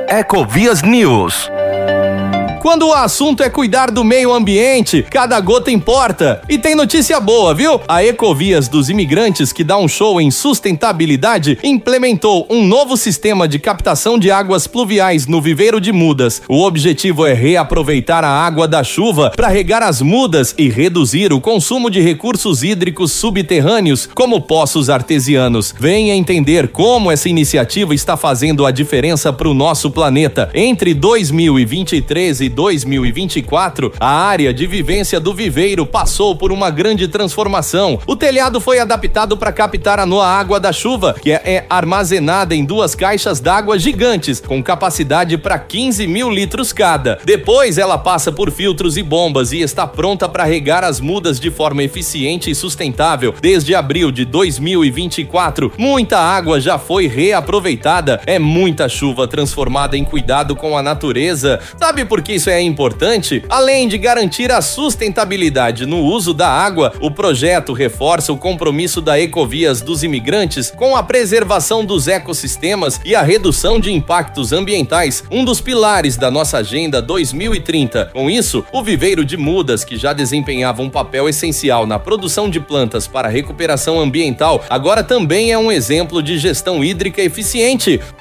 Ecovias News. Quando o assunto é cuidar do meio ambiente, cada gota importa. E tem notícia boa, viu? A Ecovias dos Imigrantes, que dá um show em sustentabilidade, implementou um novo sistema de captação de águas pluviais no viveiro de mudas. O objetivo é reaproveitar a água da chuva para regar as mudas e reduzir o consumo de recursos hídricos subterrâneos, como poços artesianos. Venha entender como essa iniciativa está fazendo a diferença para o nosso planeta. Entre 2023 e 2024, a área de vivência do viveiro passou por uma grande transformação. O telhado foi adaptado para captar a água da chuva, que é armazenada em 2 caixas d'água gigantes, com capacidade para 15 mil litros cada. Depois ela passa por filtros e bombas e está pronta para regar as mudas de forma eficiente e sustentável. Desde abril de 2024, muita água já foi reaproveitada. É muita chuva transformada em cuidado com a natureza. Sabe por que isso é importante? Além de garantir a sustentabilidade no uso da água, o projeto reforça o compromisso da Ecovias dos Imigrantes com a preservação dos ecossistemas e a redução de impactos ambientais, um dos pilares da nossa Agenda 2030. Com isso, o viveiro de mudas, que já desempenhava um papel essencial na produção de plantas para a recuperação ambiental, agora também é um exemplo de gestão hídrica eficiente.